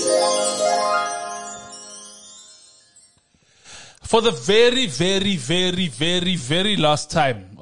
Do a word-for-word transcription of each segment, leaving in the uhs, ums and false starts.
For the very, very, very, very, very last time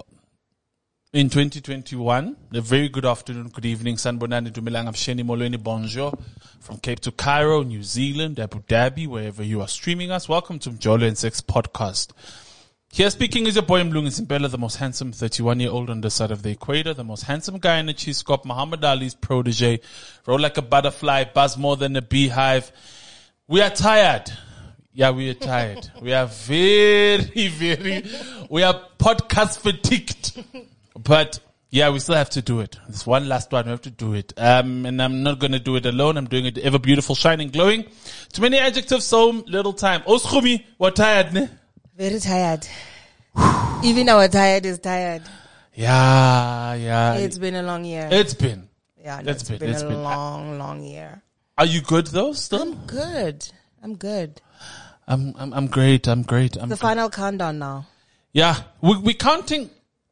in twenty twenty-one, a very good afternoon, good evening, Sanbonani Dumilang Absheni Molweni, bonjour, from Cape to Cairo, New Zealand, Abu Dhabi, wherever you are streaming us. Welcome to Mjolo and Sex Podcast. Here speaking is your boy Mlungu Simpela, the most handsome thirty-one-year-old on this side of the equator, the most handsome guy in the cheese scope, Muhammad Ali's protege, roll like a butterfly, buzz more than a beehive. We are tired. Yeah, we are tired. We are very, very, we are podcast fatigued. But yeah, we still have to do it. This one last one, we have to do it. Um, and I'm not going to do it alone. I'm doing it ever beautiful, shining, glowing. Too many adjectives, so little time. Oskumi, we're tired, ne? Very tired. Even our tired is tired. Yeah, yeah. It's been a long year. It's been. Yeah, no, it's it's been. been It's a been. long, long year. Are you good though, still? I'm good. I'm good. I'm, I'm, I'm great. I'm great. I'm The good. final countdown now. Yeah, we, we're counting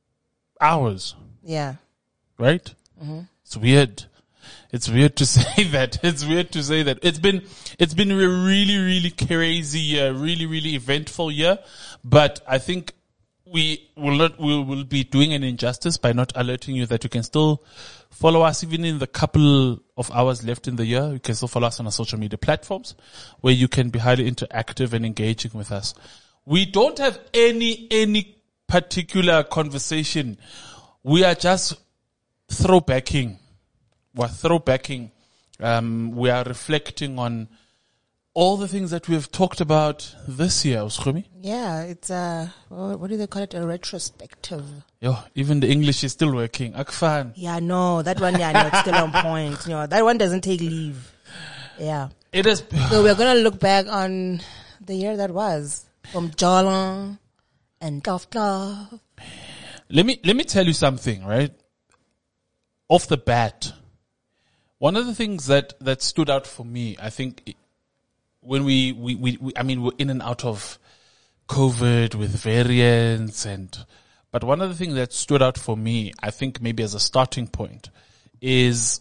hours, Yeah. right? Mm-hmm. It's weird. It's weird to say that. It's weird to say that. It's been, it's been a really, really crazy year, really, really eventful year. But I think we will not, we will be doing an injustice by not alerting you that you can still follow us even in the couple of hours left in the year. You can still follow us on our social media platforms where you can be highly interactive and engaging with us. We don't have any, any particular conversation. We are just throwbacking. We're throwbacking. Um, we are reflecting on all the things that we've talked about this year, Uskumi. Yeah, it's uh what do they call it? A retrospective. Yo, even the English is still working. Akfan. Yeah, no, that one, yeah, no, it's still on point. You know, that one doesn't take leave. Yeah. It is. So we're gonna look back on the year that was from Jolon and Tough Tough. Let me, let me tell you something, right? Off the bat, one of the things that, that stood out for me, I think, it, when we, we, we, we, I mean, we're in and out of COVID with variants and, but one of the things that stood out for me, I think maybe as a starting point, is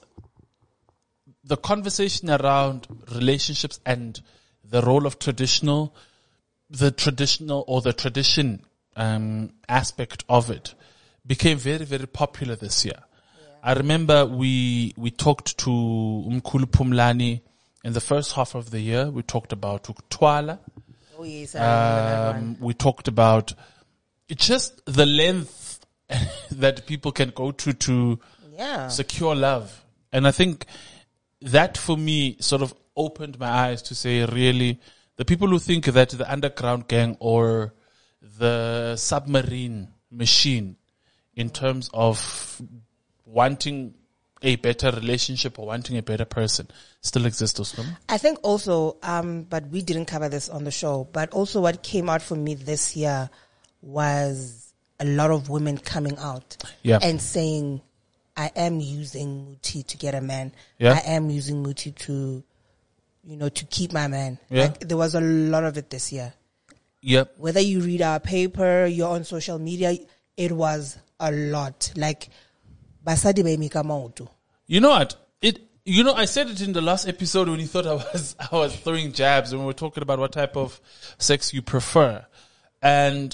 the conversation around relationships and the role of traditional, the traditional or the tradition, um, aspect of it became very, very popular this year. Yeah. I remember we, we talked to Umkhulu Phumlani in the first half of the year. We talked about Uktwala. Oh yes, I remember that Um, one. we talked about just the length that people can go to to Yeah. secure love. And I think that for me sort of opened my eyes to say, really, the people who think that the underground gang or the submarine machine in terms of wanting a better relationship or wanting a better person still exists, Osman? I think also, um, but we didn't cover this on the show, but also what came out for me this year was a lot of women coming out Yeah. and saying, I am using Muti to get a man. Yeah. I am using Muti to, you know, to keep my man. Yeah. Like, there was a lot of it this year. Yep. Whether you read our paper, you're on social media, it was a lot. Like, Basadi Baimika Mautu. You know what? It. You know, I said it in the last episode when you thought I was I was throwing jabs when we were talking about what type of sex you prefer, and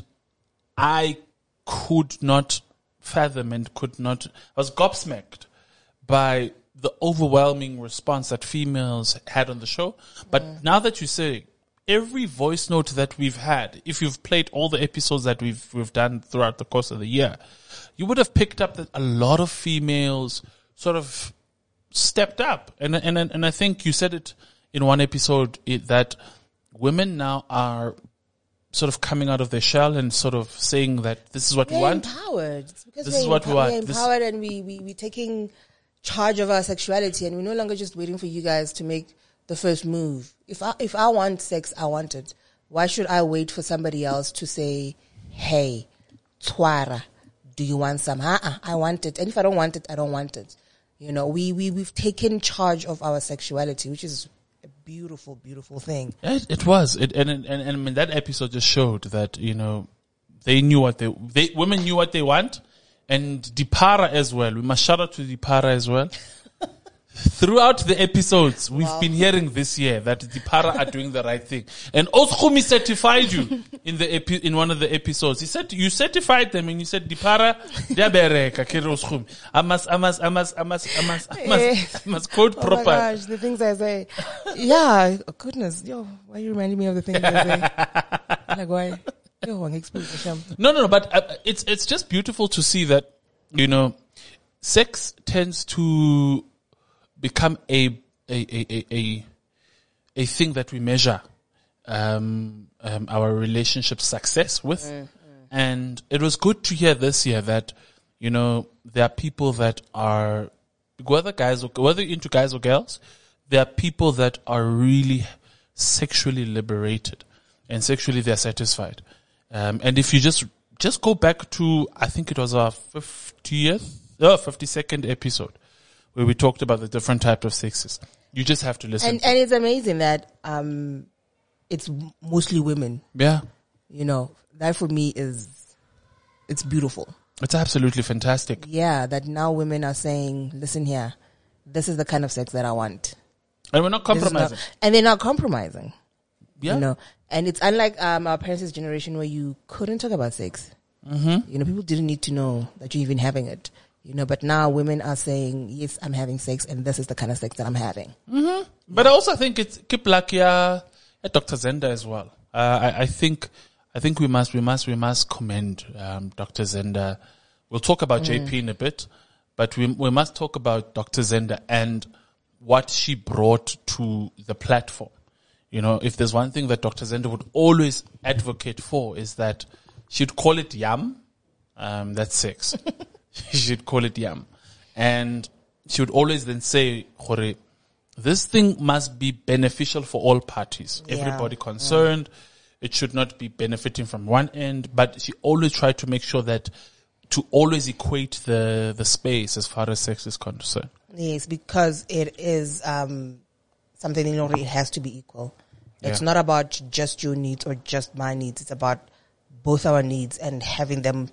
I could not fathom and could not. I was gobsmacked by the overwhelming response that females had on the show. But Mm. now that you say every voice note that we've had, if you've played all the episodes that we've we've done throughout the course of the year, you would have picked up that a lot of females sort of stepped up. And, and, and I think you said it in one episode it, that women now are sort of coming out of their shell and sort of saying that this is what we We're want. empowered. It's because This we're is what we empo- want. We're This- empowered and we, we, we're taking charge of our sexuality and we're no longer just waiting for you guys to make the first move. If I, if I want sex, I want it. Why should I wait for somebody else to say, hey, Twara, do you want some? Uh-uh, I want it. And if I don't want it, I don't want it. You know, we, we, we've taken charge of our sexuality, which is a beautiful, beautiful thing. It, it was. It, and, and, and I mean, that episode just showed that, you know, they knew what they, they, women knew what they want. And Dipara as well. We must shout out to Dipara as well. throughout the episodes, we've Wow. been hearing this year that the para are doing the right thing. And Oskumi certified you in the epi- in one of the episodes. He said, you certified them and you said, the para, they're bereka, kere Oskumi. I must, I must, I must, I must, I must, I must, I must quote Oh my proper. gosh, the things I say. Yeah, oh goodness. Yo, why are you reminding me of the things I say? Like, why? Yo, I'm exposed. No, no, no, but uh, it's, it's just beautiful to see that, you know, sex tends to become a a a a a, a thing that we measure um, um, our relationship success with, mm, mm. And it was good to hear this year that you know there are people that are whether guys or whether you're into guys or girls, there are people that are really sexually liberated and sexually they're satisfied, um, and if you just just go back to I think it was our fiftieth, oh, fifty-second episode, where we talked about the different types of sexes. You just have to listen. And, to and it's amazing that um, it's mostly women. Yeah. You know, that for me is, it's beautiful. It's absolutely fantastic. Yeah, that now women are saying, listen here, this is the kind of sex that I want. And we're not This is compromising. not- and they're not compromising. Yeah. You know, and it's unlike um, our parents' generation where you couldn't talk about sex. Mm-hmm. You know, people didn't need to know that you're even having it. You know, but now women are saying, yes, I'm having sex and this is the kind of sex that I'm having. Mm-hmm. But I also think it's keep like yeah, Doctor Zenda as well. Uh, I, I think I think we must we must we must commend um, Doctor Zenda. We'll talk about mm. J P in a bit, but we we must talk about Doctor Zenda and what she brought to the platform. You know, if there's one thing that Doctor Zenda would always advocate for is that she'd call it yam. Um, that's sex. She should call it yam. And she would always then say, Hore, this thing must be beneficial for all parties, Yeah. everybody concerned. Yeah. It should not be benefiting from one end, but she always tried to make sure that to always equate the, the space as far as sex is concerned. Yes, because it is um, something in order it has to be equal. It's Yeah. not about just your needs or just my needs. It's about both our needs and having them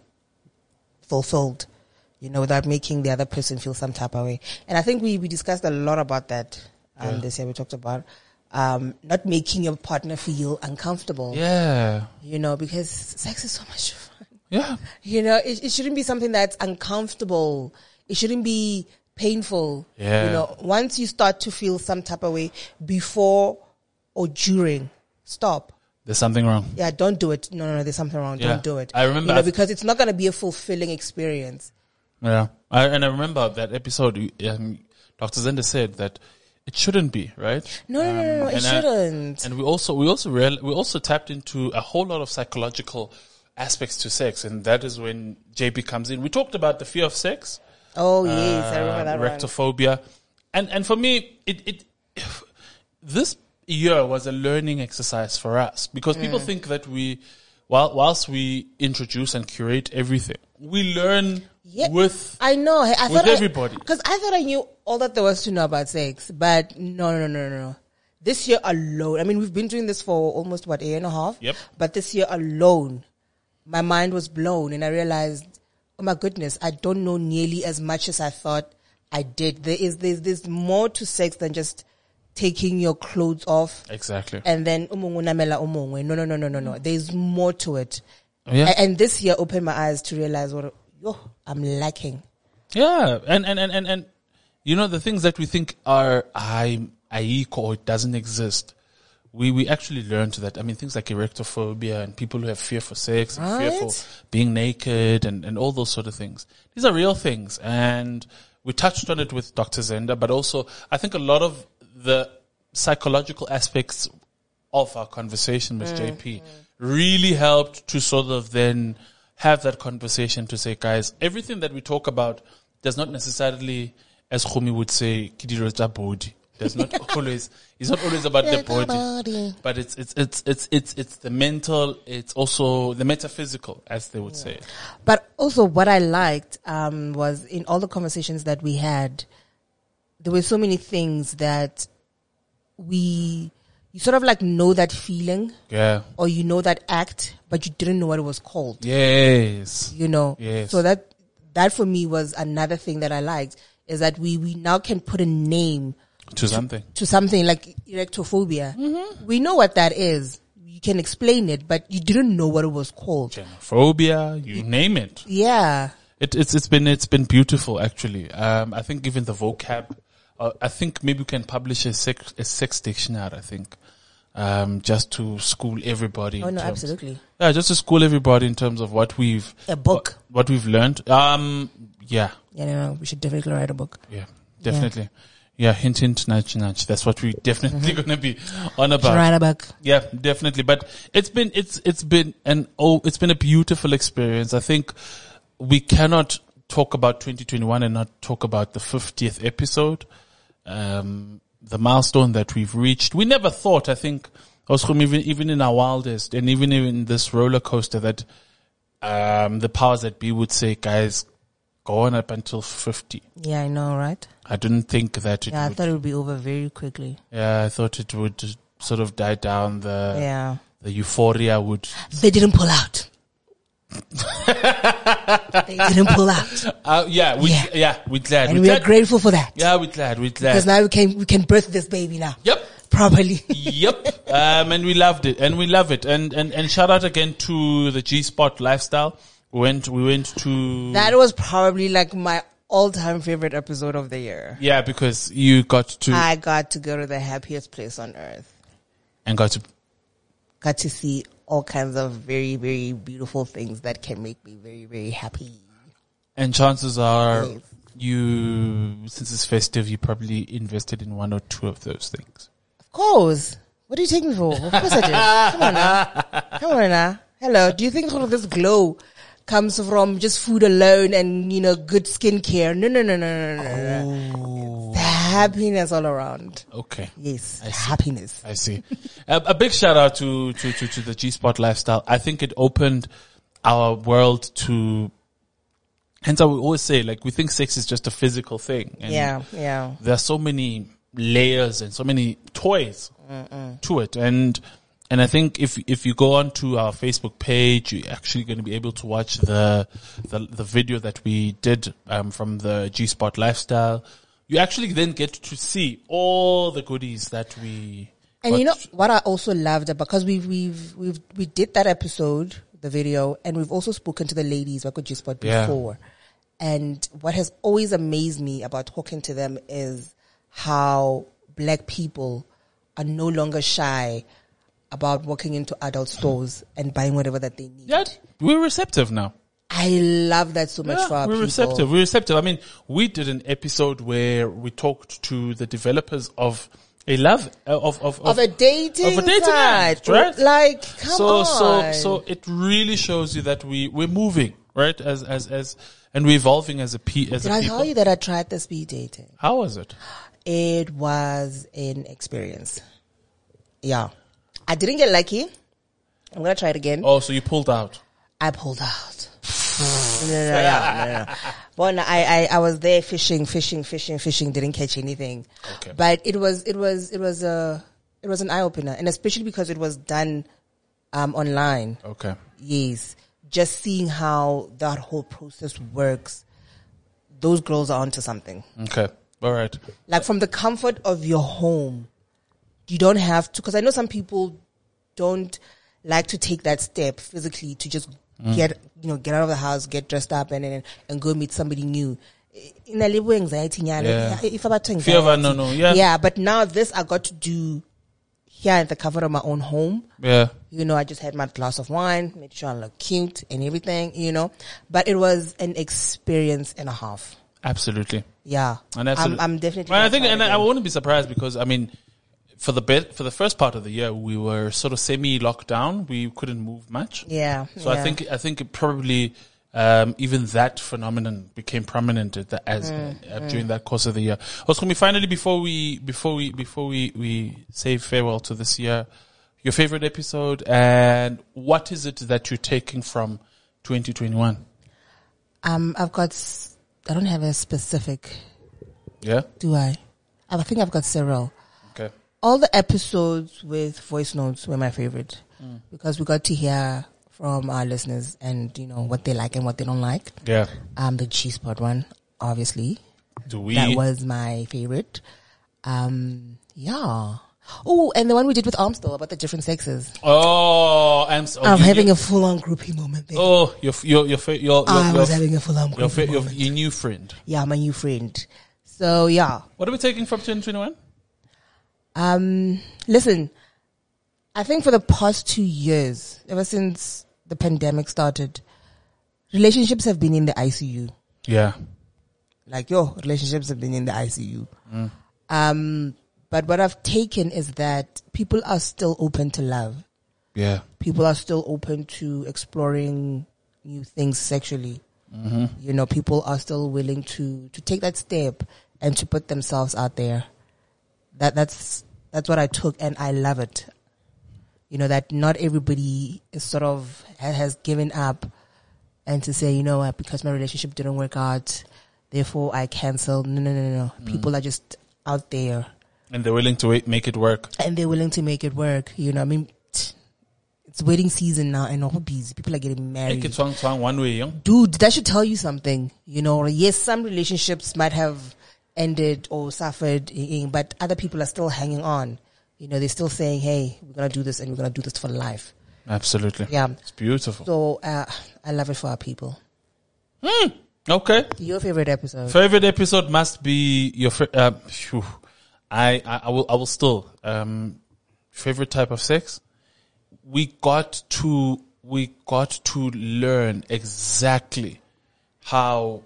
fulfilled, you know, without making the other person feel some type of way. And I think we, we discussed a lot about that um, Yeah. this year. We talked about um, not making your partner feel uncomfortable, Yeah. you know, because sex is so much fun. Yeah. You know, it, it shouldn't be something that's uncomfortable. It shouldn't be painful. Yeah. You know, once you start to feel some type of way before or during, stop. There's something wrong. Yeah, don't do it. No, no, no, there's something wrong. Yeah. Don't do it. I remember You know, I've- because it's not going to be a fulfilling experience. Yeah. I, and I remember that episode, um, Doctor Zenda said that it shouldn't be, right? No, no, no, no, no, it and I- shouldn't. And we also, we also real, we also tapped into a whole lot of psychological aspects to sex, and that is when J P comes in. We talked about the fear of sex, Oh, yes, I remember that one. rectophobia, and and for me, it it this year was a learning exercise for us because people Mm. think that we, while whilst we introduce and curate everything, we learn Yeah, with I know. I, I with thought everybody. Because I, thought I knew all that there was to know about sex, but no, no, no, no, no. This year alone, I mean, we've been doing this for almost, what, a year and a half? Yep. But this year alone, my mind was blown and I realized, oh my goodness, I don't know nearly as much as I thought I did. There is, there's, there's more to sex than just taking your clothes off exactly. and then umungu namela umungwe. No, no, no, no, no, no. There's more to it. Yeah. A- And this year opened my eyes to realize what, yo, I'm lacking. Yeah, and and, and, and, and you know the things that we think are I I or it doesn't exist. We we actually learned that. I mean, things like erectophobia and people who have fear for sex and fear for Right. being naked and, and all those sort of things. These are real things, and we touched on it with Doctor Zenda, but also I think a lot of the psychological aspects of our conversation with J P really helped to sort of then have that conversation to say, guys, everything that we talk about does not necessarily, as Khumi would say, kidiro tsa body. Does not always, it's not always about the body, but it's, it's, it's, it's, it's, it's the mental, it's also the metaphysical, as they would say. But also what I liked um, was in all the conversations that we had, there were so many things that we, you sort of like know that feeling Yeah. or you know that act, but you didn't know what it was called, Yes. you know? Yes. So that, that for me was another thing that I liked. is that we, we now can put a name To something. to something like erectophobia. Mm-hmm. We know what that is. You can explain it, but you didn't know what it was called. Xenophobia, you name it. Yeah. It, it's it's been it's been beautiful actually. Um, I think even the vocab. Uh, I think maybe we can publish a sex a sex dictionary. I think, um, just to school everybody. Oh in no, terms- absolutely. Yeah, just to school everybody in terms of what we've A book. what, what we've learned. Um, yeah, Yeah, no, no, we should definitely write a book. yeah, definitely. Yeah, hint, hint, nudge, nudge. That's what we're definitely Mm-hmm. going to be on Should about. write a book. Yeah, definitely. But it's been, it's, it's been an, oh, it's been a beautiful experience. I think we cannot talk about twenty twenty-one and not talk about the fiftieth episode. Um, the milestone that we've reached. We never thought, I think, Oskom, even, even in our wildest and even in this roller coaster that, um, the powers that be would say, guys, go on up until fifty. Yeah, I know, right? I didn't think that it Yeah, I would. thought it would be over very quickly. Yeah, I thought it would just sort of die down. The, Yeah. the euphoria would. They didn't pull out. They didn't pull out. Uh, yeah, we, yeah, Yeah. we're glad. And we're we are glad. grateful for that. Yeah, we're glad. We're Because glad. now we can, we can birth this baby now. Yep. Properly. Yep. Um, and we loved it, and we love it, and and and shout out again to the G Spot Lifestyle. We went, we went to That was probably like my all-time favorite episode of the year. yeah, because you got to I got to go to the happiest place on earth. and got to Got to see all kinds of very, very beautiful things that can make me very, very happy. and chances are Yes. you, since it's festive, you probably invested in one or two of those things. Of course. What do you take me for? Of course I did. Come on now. Come on now. Hello. Do you think all of this glow comes from just food alone and, you know, good skincare? No, no, no, no, no, no, no. It's happiness all around. Okay. Yes. I see. Happiness. I see. a, a big shout out to, to, to, to the G Spot Lifestyle. I think it opened our world to, hence I would always say, like, we think sex is just a physical thing. And Yeah. Yeah. there are so many layers and so many toys Mm-mm. to it. And, and I think if, if you go onto our Facebook page, you're actually going to be able to watch the, the, the video that we did, um, from the G Spot Lifestyle. You actually then get to see all the goodies that we, And got you know what I also loved about, because we've we've we've we did that episode, the video, and we've also spoken to the ladies at G Spot Yeah. before. And what has always amazed me about talking to them is how black people are no longer shy about walking into adult stores and buying whatever that they need. Yeah, we're receptive now. I love that so much Yeah, for our we're people. receptive. We're receptive. I mean, we did an episode where we talked to the developers of a love uh, of of Of a dating, of a dating site, app, right? Like, come so on. so so it really shows you that we we're moving, right? As as as and we're evolving as a pe as Did a I people. tell you that I tried the speed dating? How was it? It was an experience. Yeah. I didn't get lucky. I'm going to try it again. Oh, so you pulled out. I pulled out. no, no, no, no, no, no. But no, I, I, I was there fishing, fishing, fishing, fishing, didn't catch anything. Okay. But it was, it was, it was a, it was an eye opener. And especially because it was done, um, online. Okay. Yes. Just seeing how that whole process works. Those girls are onto something. Okay. All right. Like from the comfort of your home. You don't have to, because I know some people don't like to take that step physically to just Mm. get, you know, get out of the house, get dressed up and and, and go meet somebody new. In a little anxiety, yeah. Yeah. If about anxiety. Fear of unknown, no, yeah. Yeah, but now this I got to do here at the comfort of my own home. Yeah. You know, I just had my glass of wine, made sure I look cute and everything, you know. But it was an experience and a half. Absolutely. Yeah. And absolutely. I'm, I'm definitely. Well, I gonna think, try it and I again. wouldn't be surprised because I mean, for the bit for the first part of the year, we were sort of semi lockdown. We couldn't move much. Yeah. So yeah. I think I think it probably um, even that phenomenon became prominent at the, as Mm, uh, during that course of the year. Oscar, finally before we before we before we we say farewell to this year, your favorite episode and what is it that you're taking from twenty twenty-one? Um, I've got. s- I don't have a specific. Yeah. Do I? I think I've got several. Okay. All the episodes with voice notes were my favorite Mm. because we got to hear from our listeners and you know what they like and what they don't like. Yeah. Um, the G Spot one, obviously. Do we? That was my favorite. Um, yeah. Oh, and the one we did with Armstrong about the different sexes. Oh, I'm, so, I'm you, having you, a full-on groupie moment there. Oh, your your your your your, I your, was your, having a full-on your, groupie your, moment. your new friend. Yeah, my new friend. So, yeah. What are we taking from twenty twenty-one? Um, listen, I think for the past two years, ever since the pandemic started, relationships have been in the I C U. Yeah. Like, yo, relationships have been in the I C U. Mm. Um, but what I've taken is that people are still open to love. Yeah. People are still open to exploring new things sexually. Mm-hmm. You know, people are still willing to, to take that step and to put themselves out there. That, that's, that's what I took, and I love it. You know, that not everybody is sort of has given up and to say, you know what, because my relationship didn't work out, therefore I canceled. No, no, no, no. Mm. People are just out there. And they're willing to wait, make it work. And they're willing to make it work. You know, I mean, it's wedding season now and all busy. People are getting married. Make it twang twang one way, young. Dude, that should tell you something. You know, yes, some relationships might have ended or suffered, but other people are still hanging on. You know, they're still saying, hey, we're going to do this and we're going to do this for life. Absolutely. Yeah. It's beautiful. So, uh, I love it for our people. Hmm. Okay. Your favorite episode? Favorite episode must be your, fr- uh, phew. I, I, I will, I will still, um, favorite type of sex. We got to, we got to learn exactly how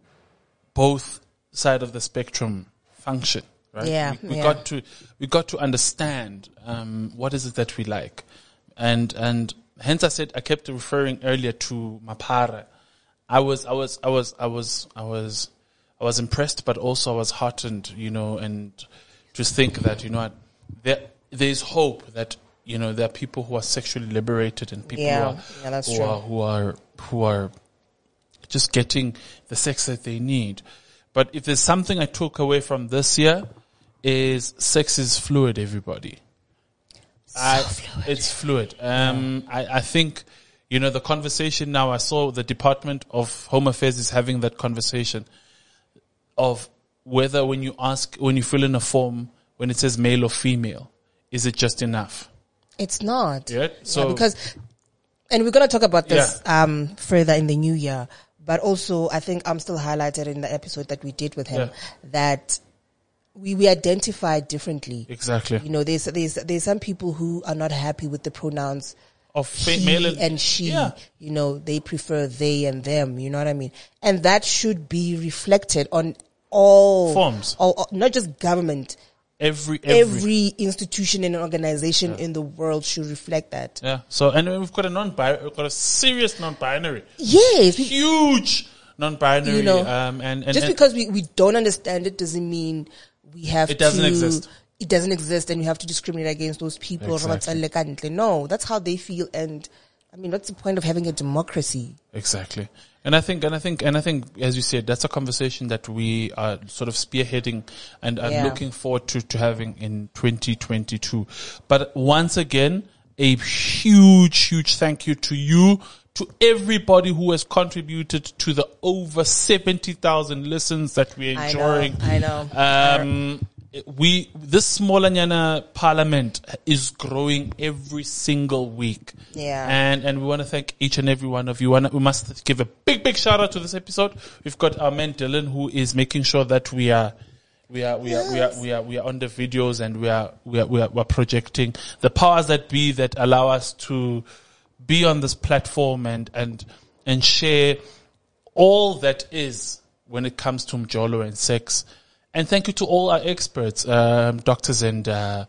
both side of the spectrum function, right? Yeah. We, we yeah. got to, we got to understand, um, what is it that we like. And, and hence I said, I kept referring earlier to Mapara. I was, I was, I was, I was, I was, I was impressed, but also I was heartened, you know, and just think that, you know, there, there's hope that, you know, there are people who are sexually liberated and people Yeah. who are, Yeah, that's who true. are, who are, who are just getting the sex that they need. But if there's something I took away from this year is sex is fluid, everybody. So I, fluid. It's fluid. Um, I, I think, you know, the conversation now, I saw the Department of Home Affairs is having that conversation of whether when you ask, when you fill in a form, when it says male or female, is it just enough? It's not. Yeah. So, yeah, because, and we're going to talk about this Yeah. um, further in the new year, but also I think I'm still highlighted in the episode that we did with him Yeah. that we, we identify differently. exactly. You know, there's, there's, there's some people who are not happy with the pronouns Of fa- he male and, and, she. Yeah. You know, they prefer they and them. You know what I mean? And that should be reflected on all Forms. all, all- not just government. Every, every, Every institution and organization in the world should reflect that. yeah. So, and we've got a non-binary, we've got a serious non-binary. Yes. we- Huge non-binary. You know, um, and, and, just and because we, we don't understand it doesn't mean we have It doesn't to, exist. It doesn't exist and you have to discriminate against those people. Exactly. No, that's how they feel. And I mean, what's the point of having a democracy? Exactly. And I think, and I think, and I think, as you said, that's a conversation that we are sort of spearheading and are Yeah. looking forward to, to having in twenty twenty-two. But once again, a huge, huge thank you to you, to everybody who has contributed to the over seventy thousand listens that we're I enjoying. know. I know. Um, we, this Smolanyana parliament is growing every single week. Yeah. And, and we want to thank each and every one of you. And we must give a big, big shout out to this episode. We've got our man Dylan, who is making sure that we are, we are, we are, we are, we are, we are on the videos and we are, we are, we are, we're projecting the powers that be that allow us to be on this platform and, and, and share all that is when it comes to Mjolo and sex. And thank you to all our experts, um, doctors and, uh,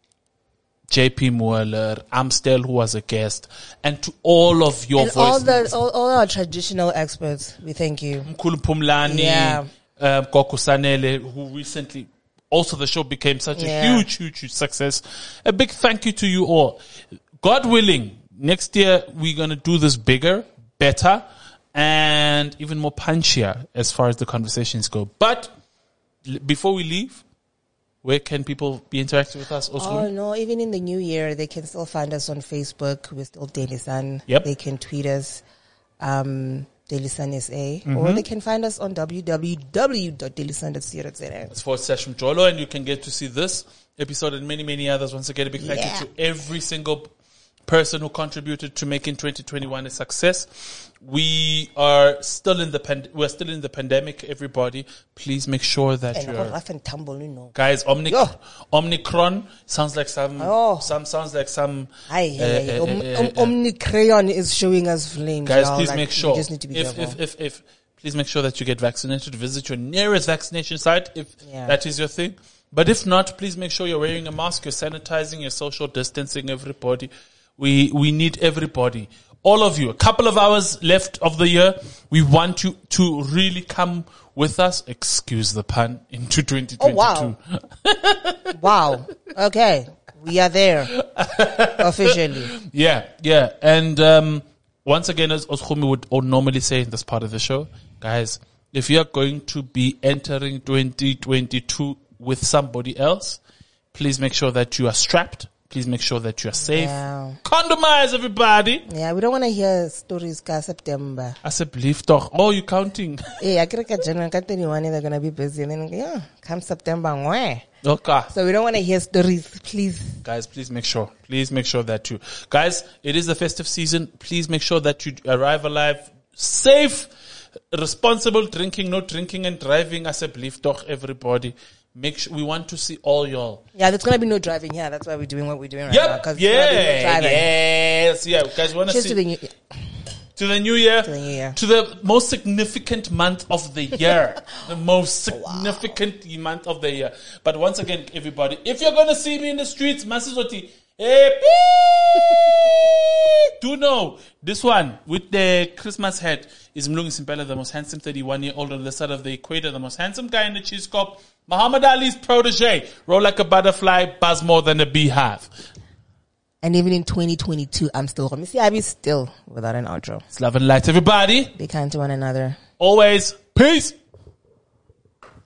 J P Mueller, Amstel, who was a guest, and to all of your And all voices. the all, all our traditional experts, we thank you. Mkhulu Pumlani, Yeah. um, Goku Sanele, who recently, also the show became such a Yeah. huge, huge, huge success. A big thank you to you all. God willing, next year we're going to do this bigger, better, and even more punchier as far as the conversations go. But l- before we leave, where can people be interacting with us? Also, Oh no, even in the new year, they can still find us on Facebook. We're still Daily Sun. Yep. They can tweet us. Um, Daily Sun S A, Mm-hmm. or they can find us on w w w dot daily sun dot co dot za. It's forward slash Mjolo, and you can get to see this episode and many, many others. Once again, a big thank Yeah. you to every single person who contributed to making twenty twenty-one a success. We are still in the pand- we're still in the pandemic. Everybody, please make sure that And you're rough and tumble, you know. guys. Omnic- Yo. Omicron sounds like some Oh. some sounds like some. Aye, uh, aye, aye. uh, Om- uh, Om- uh, Omnicrayon is showing us flames. Guys, y'all. please Like, make we sure. just need to be if, careful. if, if, if, please make sure that you get vaccinated. Visit your nearest vaccination site if Yeah. that is your thing. But if not, please make sure you're wearing a mask, you're sanitizing, you're social distancing everybody. We, we need everybody. All of you. A couple of hours left of the year. We want you to really come with us. Excuse the pun into twenty twenty-two. Oh, wow. Wow. Okay. We are there. Officially. Yeah, yeah. And um, once again, as Oskumi would or normally say in this part of the show, guys, if you're going to be entering twenty twenty-two with somebody else, please make sure that you are strapped. Please make sure that you are safe. Yeah. Condomize, everybody. Yeah, we don't want to hear stories ka September. I said, believe doch. Oh, you counting? Hey, I think January twenty-one they're going to be busy. And then, yeah, come September, mwah. Okay. So we don't want to hear stories, please. Guys, please make sure. Please make sure that you, guys, it is the festive season. Please make sure that you arrive alive, safe, responsible drinking, no drinking and driving. I said, believe doch, everybody. Make sure, we want to see all y'all. Yeah, there's going to be no driving here. That's why we're doing what we're doing right Yep. now. 'cause Yeah. there's gonna be no driving. Yes. Yeah. Guys, want to Cheers see to the new, to the new year, to the new year. to the most significant month of the year, the most significant month of the year. But once again, everybody, if you're gonna see me in the streets, Masizoti, hey, do know this one with the Christmas hat is Mlungi Simpela, the most handsome thirty-one year old on the side of the equator, the most handsome guy in the cheese cup, Muhammad Ali's protege, roll like a butterfly, buzz more than a beehive. And even in twenty twenty-two, I'm still, let me see, I'll be still without an outro. It's love and light, everybody. Be kind to one another. Always. Peace.